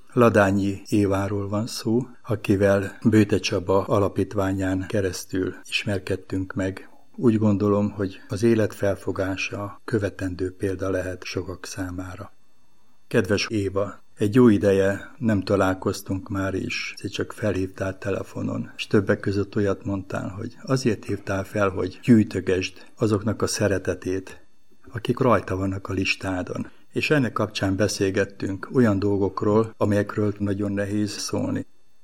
Ladányi Éváról van szó, akivel Bőte Csaba alapítványán keresztül ismerkedtünk meg. Úgy gondolom, hogy az élet felfogása követendő példa lehet sokak számára. Kedves Éva, egy jó ideje nem találkoztunk már is, csak felhívtál telefonon, és többek között olyat mondtál, hogy azért hívtál fel, hogy gyűjtögesd azoknak a szeretetét, akik rajta vannak a listádon. És ennek kapcsán beszélgettünk olyan dolgokról, amelyekről nagyon nehéz szólni.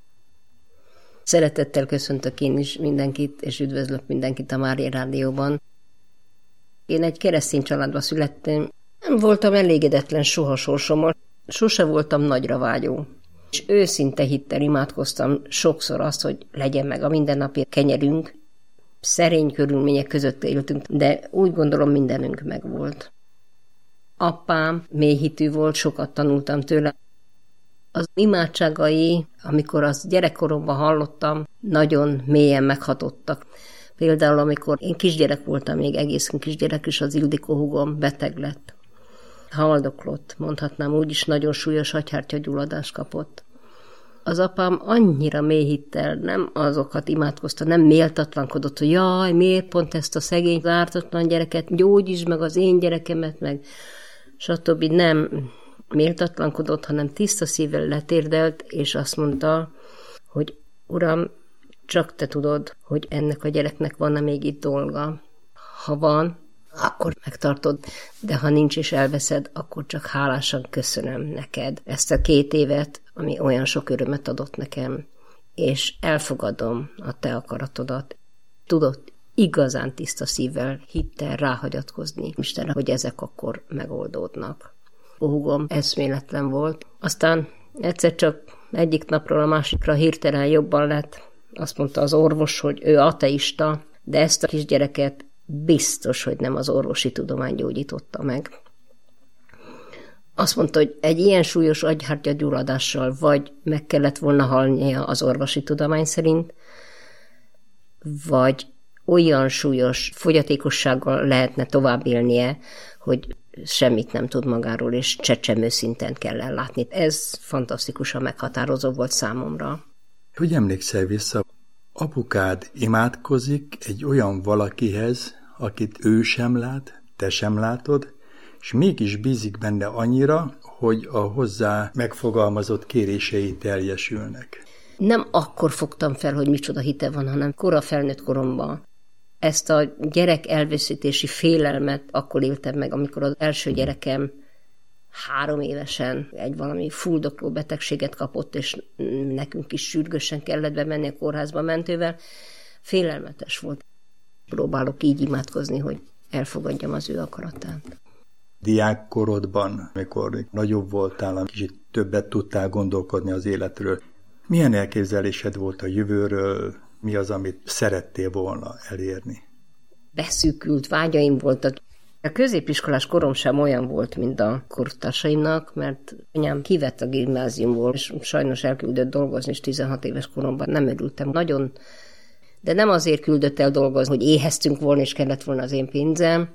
Szeretettel köszöntök én is mindenkit, és üdvözlök mindenkit a Mária Rádióban. Én egy keresztény családba születtem, nem voltam elégedetlen soha sorsommal, sose voltam nagyra vágyó. És őszinte hittel imádkoztam sokszor azt, hogy legyen meg a mindennapi kenyerünk. Szerény körülmények között éltünk, de úgy gondolom mindenünk megvolt. Apám mélyhitű volt, sokat tanultam tőle. Az imádságai, amikor az gyerekkoromban hallottam, nagyon mélyen meghatottak. Például, amikor én kisgyerek voltam, még egészen kisgyerek, és az Ildikó húgom beteg lett. Haldoklott, mondhatnám úgy is, nagyon súlyos agyhártyagyulladást kapott. Az apám annyira mély hittel nem azokat imádkozta, nem méltatlankodott, hogy jaj, miért pont ezt a szegény, ártatlan gyereket, gyógyítsd meg az én gyerekemet, meg stb. Nem méltatlankodott, hanem tiszta szívvel letérdelt, és azt mondta, hogy Uram, csak te tudod, hogy ennek a gyereknek van-e még itt dolga. Ha van, akkor megtartod, de ha nincs és elveszed, akkor csak hálásan köszönöm neked ezt a 2 évet, ami olyan sok örömet adott nekem, és elfogadom a te akaratodat. Tudod igazán tiszta szívvel, hittel ráhagyatkozni Istenre, hogy ezek akkor megoldódnak. A húgom eszméletlen volt. Aztán egyszer csak egyik napról a másikra hirtelen jobban lett. Azt mondta az orvos, hogy ő ateista, de ezt a kisgyereket biztos, hogy nem az orvosi tudomány gyógyította meg. Azt mondta, hogy egy ilyen súlyos agyhártyagyulladással vagy meg kellett volna halnia az orvosi tudomány szerint, vagy olyan súlyos fogyatékossággal lehetne tovább élnie, hogy semmit nem tud magáról, és csecsemő szinten kell ellátni. Ez fantasztikusan meghatározó volt számomra. Hogy emlékszel vissza, apukád imádkozik egy olyan valakihez, akit ő sem lát, te sem látod, és mégis bízik benne annyira, hogy a hozzá megfogalmazott kérései teljesülnek. Nem akkor fogtam fel, hogy micsoda hite van, hanem kora felnőtt koromban. Ezt a gyerek elveszítési félelmet akkor éltem meg, amikor az első gyerekem 3 évesen egy valami fuldokló betegséget kapott, és nekünk is sürgősen kellett bemenni a kórházba mentővel. Félelmetes volt. Próbálok így imádkozni, hogy elfogadjam az ő akaratát. Diákkorodban, amikor nagyobb voltál, kicsit többet tudtál gondolkodni az életről, milyen elképzelésed volt a jövőről, mi az, amit szerettél volna elérni? Beszűkült vágyaim voltak. A középiskolás korom sem olyan volt, mint a kortársaimnak, mert anyám kivett a gimnáziumból, és sajnos elküldött dolgozni, és 16 éves koromban nem örültem nagyon. De nem azért küldött el dolgozni, hogy éheztünk volna, és kellett volna az én pénzem,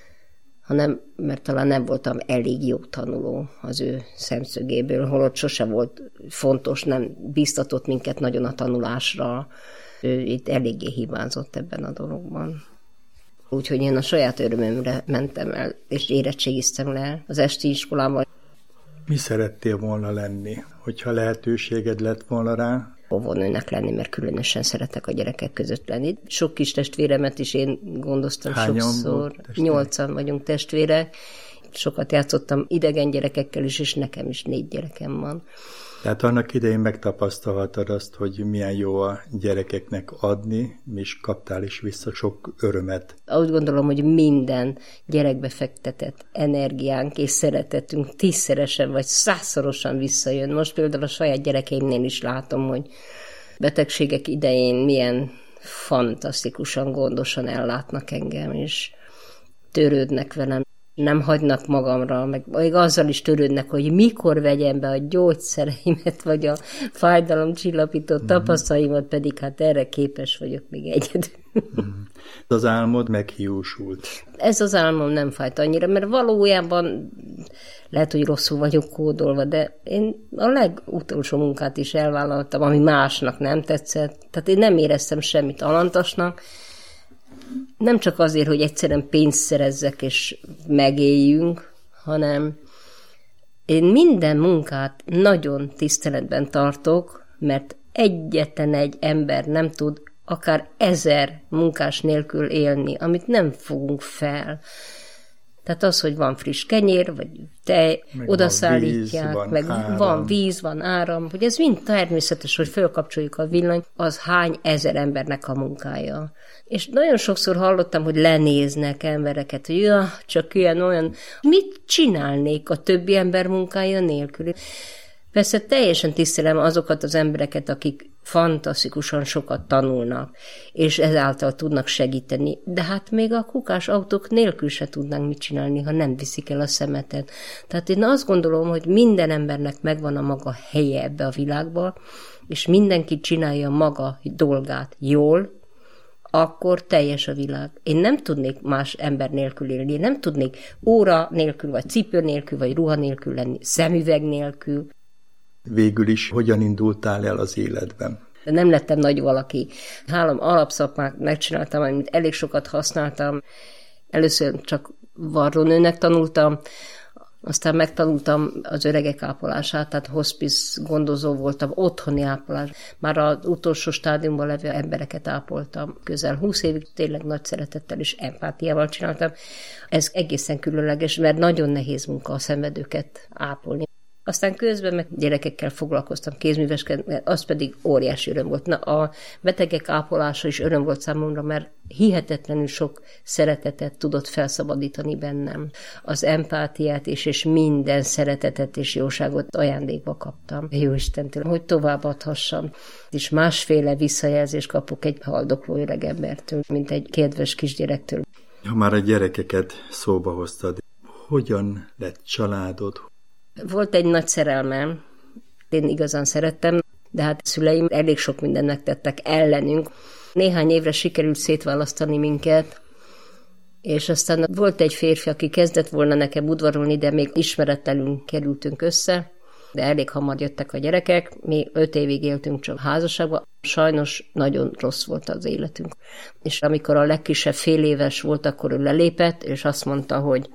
hanem mert talán nem voltam elég jó tanuló az ő szemszögéből, holott sose volt fontos, nem biztatott minket nagyon a tanulásra. Ő itt eléggé hibázott ebben a dologban. Úgyhogy én a saját örömömre mentem el, és érettségiztem le az esti iskolában. Mi szerettél volna lenni, hogyha lehetőséged lett volna rá? Óvónőnek lenni, mert különösen szeretek a gyerekek között lenni. Sok kis testvéremet is én gondoztam. Hányan sokszor. 8-an vagyunk testvérek. Sokat játszottam idegen gyerekekkel is, és nekem is 4 gyerekem van. Tehát annak idején megtapasztalhatod azt, hogy milyen jó a gyerekeknek adni, és kaptál is vissza sok örömet. Úgy gondolom, hogy minden gyerekbe fektetett energiánk és szeretetünk 10-szeresen vagy 100-szorosan visszajön. Most például a saját gyerekeimnél is látom, hogy betegségek idején milyen fantasztikusan, gondosan ellátnak engem, és törődnek velem. Nem hagynak magamra, meg még azzal is törődnek, hogy mikor vegyem be a gyógyszereimet, vagy a fájdalomcsillapító tapasztalaimat, pedig hát erre képes vagyok még egyedül. Az álmod meghiúsult. Ez az álmom nem fájt annyira, mert valójában lehet, hogy rosszul vagyok kódolva, de én a legutolsó munkát is elvállaltam, ami másnak nem tetszett. Tehát én nem éreztem semmit alantasnak, nem csak azért, hogy egyszerűen pénzt szerezzek és megéljünk, hanem én minden munkát nagyon tiszteletben tartok, mert egyetlen egy ember nem tud akár 1000 munkás nélkül élni, amit nem fogunk fel. Tehát az, hogy van friss kenyér, vagy tej, meg odaszállítják, van víz, van áram, hogy ez mind természetes, hogy fölkapcsoljuk a villanyt, az hány ezer embernek a munkája. És nagyon sokszor hallottam, hogy lenéznek embereket, hogy csak ilyen-olyan. Mit csinálnék a többi ember munkája nélkül? Persze teljesen tisztelem azokat az embereket, akik fantasztikusan sokat tanulnak, és ezáltal tudnak segíteni. De hát még a kukás autók nélkül se tudnánk mit csinálni, ha nem viszik el a szemetet. Tehát én azt gondolom, hogy minden embernek megvan a maga helye ebbe a világba, és mindenki csinálja maga dolgát jól, akkor teljes a világ. Én nem tudnék más ember nélkül élni, én nem tudnék óra nélkül, vagy cipő nélkül, vagy ruha nélkül lenni, szemüveg nélkül. Végül is hogyan indultál el az életben? De nem lettem nagy valaki. 3 alapszakmát megcsináltam, amit elég sokat használtam. Először csak varrónőnek tanultam, aztán megtanultam az öregek ápolását, tehát hospice gondozó voltam, otthoni ápolás. Már az utolsó stádiumban levő embereket ápoltam. Közel 20 évig tényleg nagy szeretettel és empátiával csináltam. Ez egészen különleges, mert nagyon nehéz munka a szenvedőket ápolni. Aztán közben meg gyerekekkel foglalkoztam, kézműveskedni, az pedig óriási öröm volt. Na, a betegek ápolása is öröm volt számomra, mert hihetetlenül sok szeretetet tudott felszabadítani bennem. Az empátiát és minden szeretetet és jóságot ajándékba kaptam. Jóistentől, hogy továbbadhassam. És másféle visszajelzést kapok egy haldokló öreg embertől, mint egy kedves kisgyerektől. Ha már a gyerekeket szóba hoztad, hogyan lett családod? Volt egy nagy szerelmem, én igazán szerettem, de hát szüleim elég sok mindent megtettek ellenünk. Néhány évre sikerült szétválasztani minket, és aztán volt egy férfi, aki kezdett volna nekem udvarolni, de még ismeretlenül kerültünk össze, de elég hamar jöttek a gyerekek, mi 5 évig éltünk csak házasságban. Sajnos nagyon rossz volt az életünk. És amikor a legkisebb fél éves volt, akkor ő lelépett, és azt mondta, hogy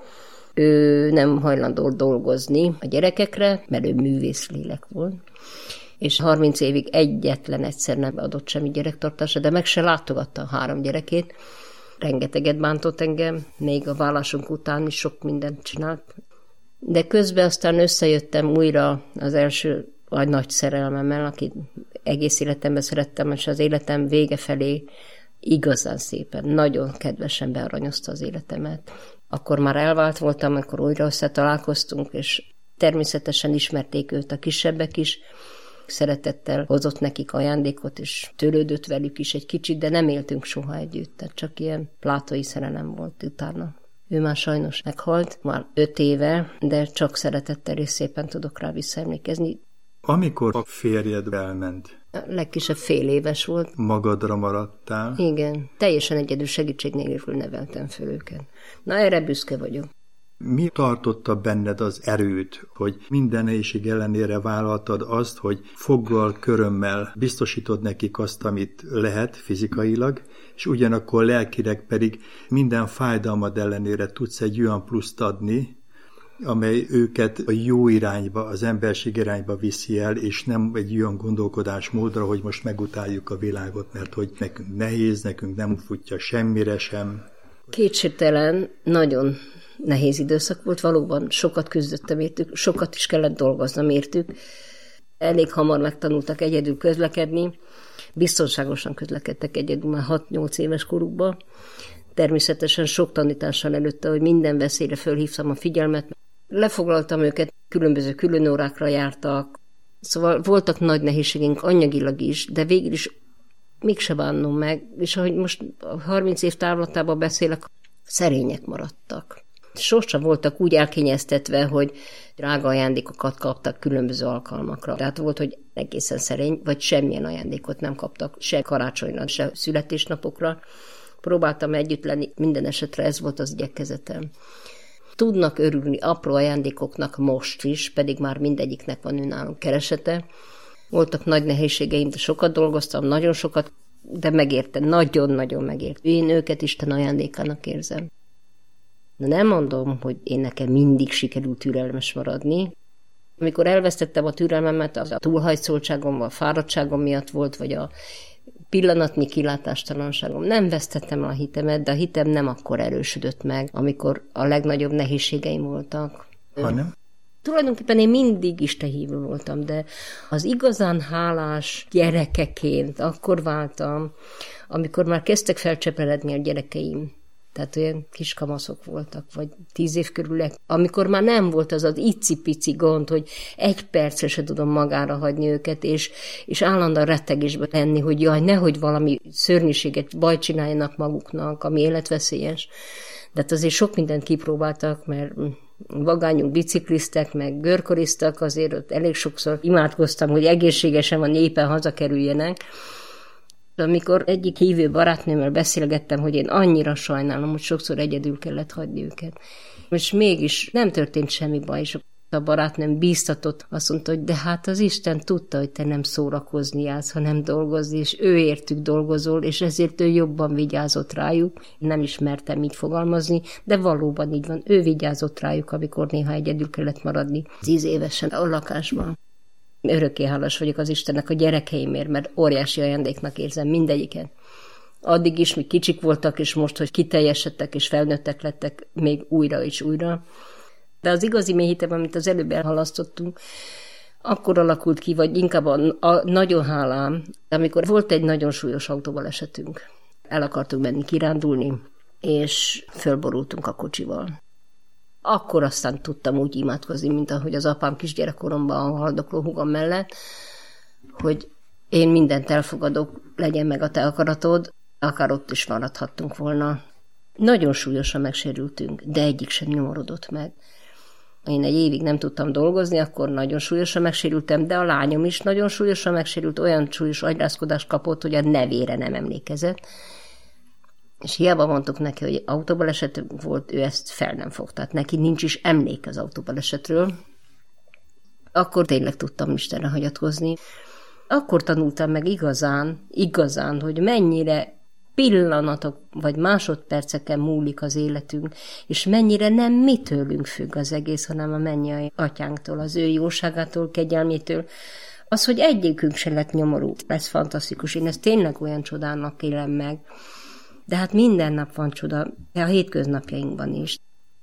ő nem hajlandó dolgozni a gyerekekre, mert ő művészlélek volt, és 30 évig egyetlen egyszer nem adott semmi gyerektartásra, de meg se látogatta a 3 gyerekét. Rengeteget bántott engem, még a vállásunk után is sok mindent csinált. De közben aztán összejöttem újra az első nagy szerelmemmel, akit egész életemben szerettem, és az életem vége felé igazán szépen, nagyon kedvesen bearanyozta az életemet. Akkor már elvált voltam, amikor újra összetalálkoztunk, és természetesen ismerték őt a kisebbek is. Szeretettel hozott nekik ajándékot, és törődött velük is egy kicsit, de nem éltünk soha együtt. Tehát csak ilyen plátói szerelem volt utána. Ő már sajnos meghalt, már 5 éve, de csak szeretettel és szépen tudok rá visszaemlékezni. Amikor a férjed elment, A legkisebb fél éves volt. magadra maradtál? Igen, teljesen egyedül segítség nélkül neveltem föl őket. Na, erre büszke vagyok. Mi tartotta benned az erőt, hogy minden nehézség ellenére vállaltad azt, hogy foggal, körömmel biztosítod nekik azt, amit lehet fizikailag, és ugyanakkor lelkileg pedig minden fájdalmad ellenére tudsz egy olyan pluszt adni, amely őket a jó irányba, az emberség irányba viszi el, és nem egy olyan gondolkodásmódra, hogy most megutáljuk a világot, mert hogy nekünk nehéz, nekünk nem futja semmire sem. Kétségtelen, nagyon nehéz időszak volt, valóban sokat küzdöttem értük, sokat is kellett dolgoznom értük. Elég hamar megtanultak egyedül közlekedni, biztonságosan közlekedtek egyedül már 6-8 éves korukban. Természetesen sok tanítással előtte, hogy minden veszélyre fölhívtam a figyelmet. Lefoglaltam őket, különböző különórákra jártak, szóval voltak nagy nehézségeink anyagilag is, de végül is mégse bánom meg, és ahogy most 30 év távlatában beszélek, szerények maradtak. Sosem voltak úgy elkényeztetve, hogy drága ajándékokat kaptak különböző alkalmakra. Tehát volt, hogy egészen szerény, vagy semmilyen ajándékot nem kaptak, se karácsonyra, se születésnapokra. Próbáltam együtt lenni, minden esetre ez volt az igyekezetem. Tudnak örülni apró ajándékoknak most is, pedig már mindegyiknek van önálló keresete. Voltak nagy nehézségeim, de sokat dolgoztam, nagyon sokat, de megérte, nagyon-nagyon megérte. Én őket Isten ajándékának érzem. De nem mondom, hogy én nekem mindig sikerült türelmes maradni. Amikor elvesztettem a türelmemet, az a túlhajszoltságom, a fáradtságom miatt volt, vagy a pillanatnyi kilátástalanságom. Nem vesztettem a hitemet, de a hitem nem akkor erősödött meg, amikor a legnagyobb nehézségeim voltak. Hanem? Tulajdonképpen én mindig istenhívő voltam, de az igazán hálás gyerekeként akkor váltam, amikor már kezdtek felcseperedni a gyerekeim. Tehát olyan kiskamaszok voltak, vagy 10 év körülek, amikor már nem volt az icipici gond, hogy egy percre se tudom magára hagyni őket, és állandóan rettegésben lenni, hogy jaj, nehogy valami szörnyűséget, bajt csináljanak maguknak, ami életveszélyes. De hát azért sok mindent kipróbáltak, mert vagányunk bicikliztek, meg görkoriztak, azért ott elég sokszor imádkoztam, hogy egészségesen van, éppen hazakerüljenek. Amikor egyik hívő barátnőmmel beszélgettem, hogy én annyira sajnálom, hogy sokszor egyedül kellett hagyni őket. És mégis nem történt semmi baj, és a barátnőm bíztatott, azt mondta, hogy de hát az Isten tudta, hogy te nem szórakozni jársz, hanem dolgozni, és ő értük dolgozol, és ezért ő jobban vigyázott rájuk. Nem ismertem így fogalmazni, de valóban így van. Ő vigyázott rájuk, amikor néha egyedül kellett maradni 10 évesen a lakásban. Örökké hálás vagyok az Istennek a gyerekeimért, mert óriási ajándéknak érzem mindegyiket. Addig is, míg kicsik voltak, és most, hogy kiteljesedtek és felnőttek lettek, még újra és újra. De az igazi mély hitem, amit az előbb elhalasztottunk, akkor alakult ki, vagy inkább a nagyon hálám, amikor volt egy nagyon súlyos autóbalesetünk. El akartunk menni kirándulni, és fölborultunk a kocsival. Akkor aztán tudtam úgy imádkozni, mint ahogy az apám kisgyerekkoromban a haldokló húgom mellett, hogy én mindent elfogadok, legyen meg a te akaratod, akár ott is maradhattunk volna. Nagyon súlyosan megsérültünk, de egyik sem nyomorodott meg. Én egy évig nem tudtam dolgozni, akkor nagyon súlyosan megsérültem, de a lányom is nagyon súlyosan megsérült, olyan súlyos agyrázkodást kapott, hogy a nevére nem emlékezett. És hiába mondtuk neki, hogy autóbaleset volt, ő ezt fel nem fogta. Tehát neki nincs is emlék az autóbalesetről. Akkor tényleg tudtam Istenre hagyatkozni. Akkor tanultam meg igazán, hogy mennyire pillanatok vagy másodperceken múlik az életünk, és mennyire nem mi tőlünk függ az egész, hanem a mennyei atyánktól, az ő jóságától, kegyelmétől. Az, hogy egyikünk se lett nyomorú, ez fantasztikus. Én ezt tényleg olyan csodának élem meg. De hát minden nap van csoda, a hétköznapjainkban is.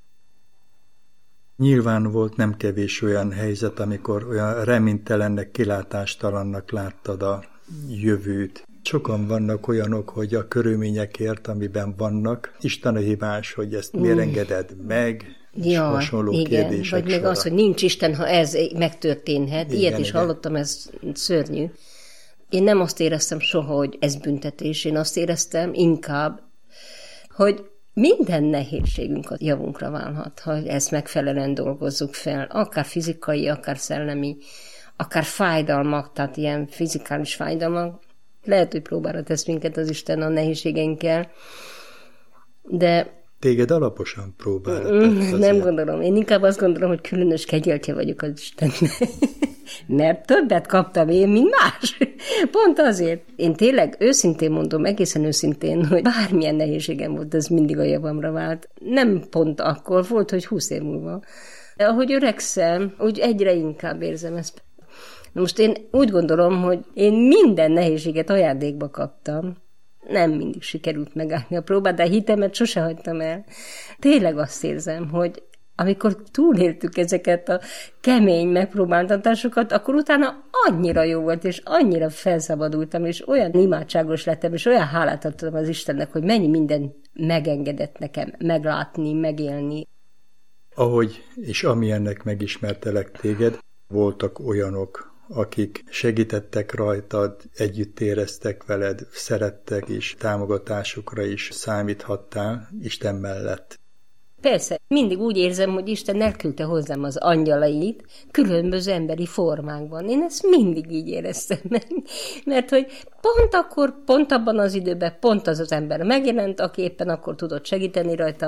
Nyilván volt nem kevés olyan helyzet, amikor olyan reménytelennek, kilátástalannak láttad a jövőt. Sokan vannak olyanok, hogy a körülményekért, amiben vannak, Isten a hibás, hogy ezt miért engeded meg, és hasonló igen. kérdések Vagy még sora. az, hogy nincs Isten, ha ez megtörténhet. Igen, ilyet is hallottam, ez szörnyű. Én nem azt éreztem soha, hogy ez büntetés. Én azt éreztem inkább, hogy minden nehézségünk a javunkra válhat, ha ezt megfelelően dolgozzuk fel. Akár fizikai, akár szellemi, akár fájdalmak, tehát ilyen fizikális fájdalmak. Lehet, hogy próbára tesz minket az Isten a nehézségeinkkel, de Téged alaposan próbálta tett. Nem gondolom. Én inkább azt gondolom, hogy különös kegyeltje vagyok az Istennek. Mert többet kaptam én, mint más. Pont azért. Én tényleg őszintén mondom, egészen őszintén, hogy bármilyen nehézségem volt, ez mindig a javamra vált. Nem pont akkor volt, hogy 20 év múlva. De ahogy öregszem, úgy egyre inkább érzem ezt. Most én úgy gondolom, hogy én minden nehézséget ajándékba kaptam. Nem mindig sikerült megállni a próbát, de a hitemet sose hagytam el. Tényleg azt érzem, hogy amikor túléltük ezeket a kemény megpróbáltatásokat, akkor utána annyira jó volt, és annyira felszabadultam, és olyan imádságos lettem, és olyan hálát adtam az Istennek, hogy mennyi minden megengedett nekem meglátni, megélni. Ahogy és amilyennek megismertelek téged, voltak olyanok, akik segítettek rajtad, együtt éreztek veled, szerettek, és támogatásukra is számíthattál Isten mellett. Persze, mindig úgy érzem, hogy Isten elküldte hozzám az angyalait különböző emberi formákban. Én ezt mindig így éreztem meg, mert hogy pont akkor, pont abban az időben, pont az ember megjelent, aki éppen akkor tudott segíteni rajtam.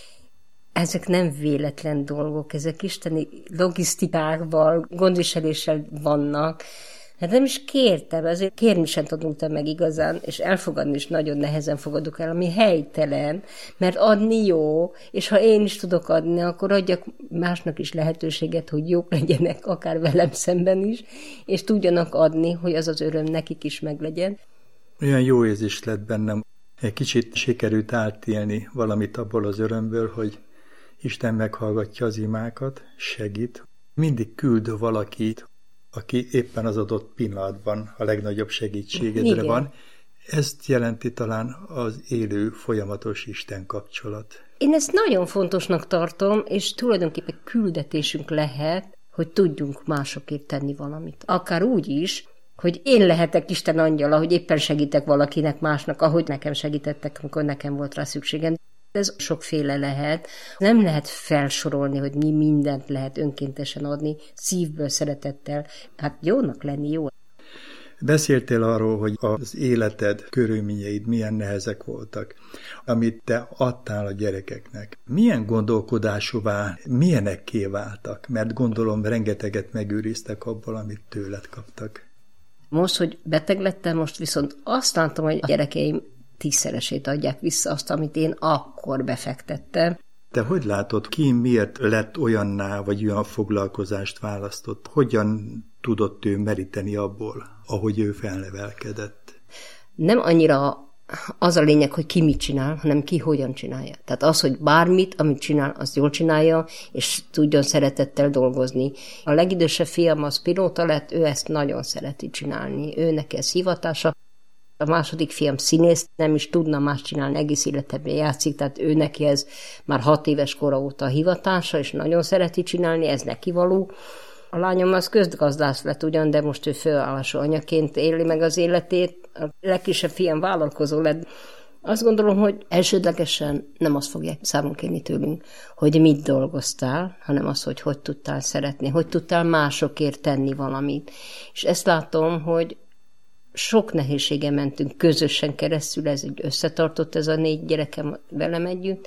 Ezek nem véletlen dolgok, ezek isteni logisztikával, gondviseléssel vannak. Hát nem is kértem, ezért kérni sem tudtam meg igazán, és elfogadni is nagyon nehezen fogadok el, ami helytelen, mert adni jó, és ha én is tudok adni, akkor adjak másnak is lehetőséget, hogy jók legyenek, akár velem szemben is, és tudjanak adni, hogy az az öröm nekik is meglegyen. Olyan jó érzés lett bennem. Egy kicsit sikerült átélni valamit abból az örömből, hogy Isten meghallgatja az imákat, segít. Mindig küld valakit, aki éppen az adott pillanatban a legnagyobb segítségedre van. Ezt jelenti talán az élő, folyamatos Isten kapcsolat. Én ezt nagyon fontosnak tartom, és tulajdonképpen küldetésünk lehet, hogy tudjunk másokért tenni valamit. Akár úgy is, hogy én lehetek Isten angyala, hogy éppen segítek valakinek másnak, ahogy nekem segítettek, amikor nekem volt rá szükségem. Ez sokféle lehet. Nem lehet felsorolni, hogy mi mindent lehet önkéntesen adni, szívből, szeretettel. Hát jónak lenni jó. Beszéltél arról, hogy az életed körülményeid milyen nehezek voltak, amit te adtál a gyerekeknek. Milyen gondolkodásúvá, milyenekké váltak? Mert gondolom rengeteget megőriztek abból, amit tőled kaptak. Most, hogy beteg lettem, most viszont azt látom, hogy a gyerekeim 10-szeresét adják vissza azt, amit én akkor befektettem. Te hogy látod, ki miért lett olyanná, vagy olyan foglalkozást választott? Hogyan tudott ő meríteni abból, ahogy ő felnevelkedett? Nem annyira az a lényeg, hogy ki mit csinál, hanem ki hogyan csinálja. Tehát az, hogy bármit, amit csinál, azt jól csinálja, és tudjon szeretettel dolgozni. A legidősebb fiam az pilóta lett, ő ezt nagyon szereti csinálni. Ő neki ez hivatása. A második fiam színész, nem is tudna más csinálni, egész életében játszik, tehát ő neki ez már 6 éves kora óta a hivatása, és nagyon szereti csinálni, ez neki való. A lányom az közgazdász lett ugyan, de most ő főállású anyaként éli meg az életét. A legkisebb fiam vállalkozó lett. Azt gondolom, hogy elsődlegesen nem azt fogják számon kérni tőlünk, hogy mit dolgoztál, hanem az, hogy tudtál szeretni, hogy tudtál másokért tenni valamit. És ezt látom, hogy sok nehézségen mentünk közösen keresztül, ez így összetartott ez a 4 gyerekem velem együtt,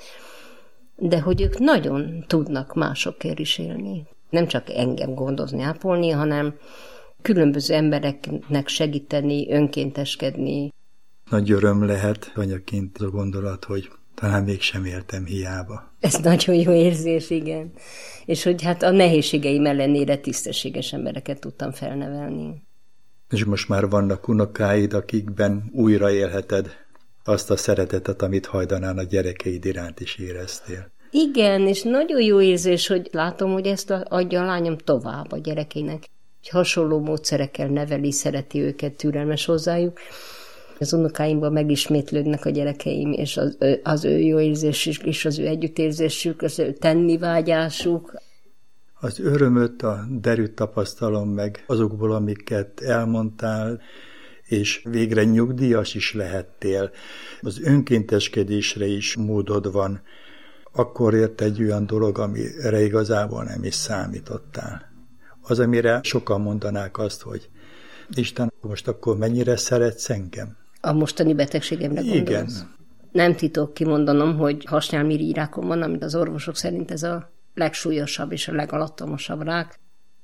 de hogy ők nagyon tudnak másokért is élni. Nem csak engem gondozni, ápolni, hanem különböző embereknek segíteni, önkénteskedni. Nagy öröm lehet anyaként a gondolat, hogy talán mégsem éltem hiába. Ez nagyon jó érzés, igen. És hogy hát a nehézségeim ellenére tisztességes embereket tudtam felnevelni. És most már vannak unokáid, akikben újra élheted azt a szeretetet, amit hajdanán a gyerekeid iránt is éreztél. Igen, és nagyon jó érzés, hogy látom, hogy ezt adja a lányom tovább a gyerekeinek. Hasonló módszerekkel neveli, szereti őket, türelmes hozzájuk. Az unokáimban megismétlődnek a gyerekeim, és az ő jó érzésük, és az ő együttérzésük, az ő tennivágyásuk. Az örömöt, a derűt tapasztalom meg azokból, amiket elmondtál, és végre nyugdíjas is lehettél. Az önkénteskedésre is módod van. Akkor ért egy olyan dolog, amire igazából nem is számítottál. Az, amire sokan mondanák azt, hogy Isten, most akkor mennyire szeretsz engem? A mostani betegségemre gondolsz? Igen. Nem titok kimondanom, hogy hasnyálmirigy rákom van, amit az orvosok szerint ez a legsúlyosabb és a legalattomosabb rák.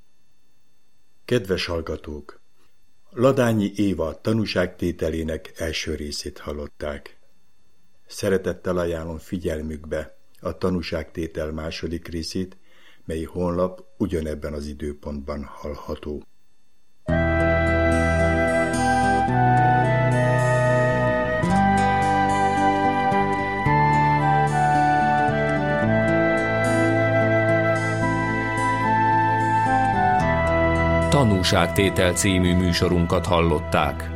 Kedves hallgatók! Ladányi Éva tanúságtételének első részét hallották. Szeretettel ajánlom figyelmükbe a tanúságtétel második részét, mely holnap ugyanebben az időpontban hallható. Tanúságtétel című műsorunkat hallották.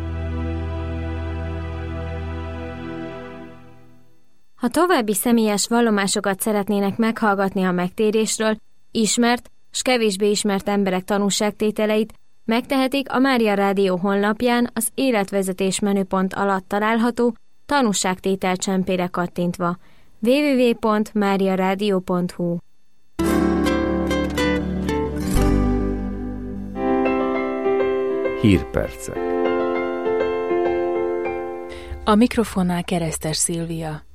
Ha további személyes vallomásokat szeretnének meghallgatni a megtérésről, ismert s kevésbé ismert emberek tanúságtételeit, megtehetik a Mária Rádió honlapján az életvezetés menüpont alatt található tanúságtétel csempére kattintva. www.mariaradio.hu. Hírpercek. A mikrofonnál Keresztes Szilvia.